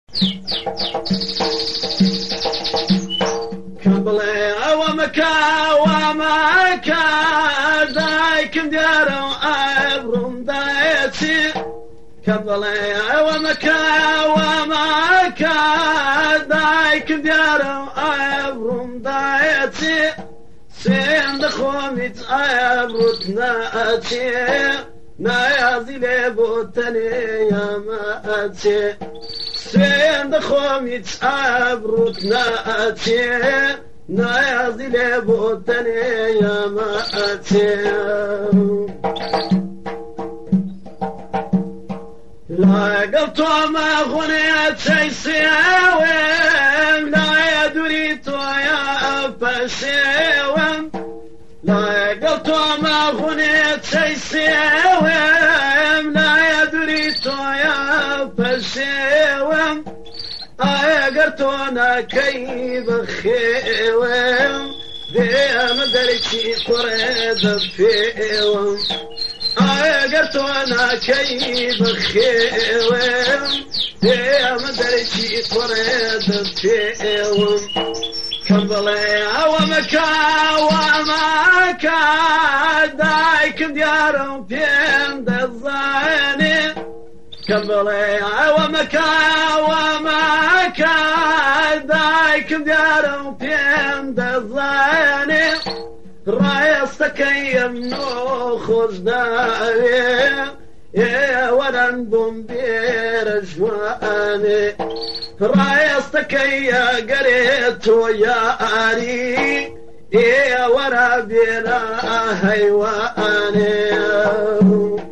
كبلي ومكا دايكم ديارو أبرم دايتي كبلي ومكا دايكم ديارو أبرم دايتي سند خوميت أبرت ناتي نايازي لبوتني يا ماتي سند خوميت أبرت ناتي نايازي لبوتني يا ماتي لا قلت ما غنيت سيساوم لا يدريت يا أبساوم لا قلت ما غنيت سيساوم لا يدريت يا أبساوم أقرتونا كيف خيوم ذي مدركي قريب فيوم أقرتونا كيف خيوم ذي مدركي قريب فيوم كبلي ومكا دايك ديارهم بين الظاني كبلي ومكا دايك ديارهم بين الظاني رايستك يمنو خزداني يا ولن بمبير جواني رايستك يا قريت يا آري يا ورا بلا هيواني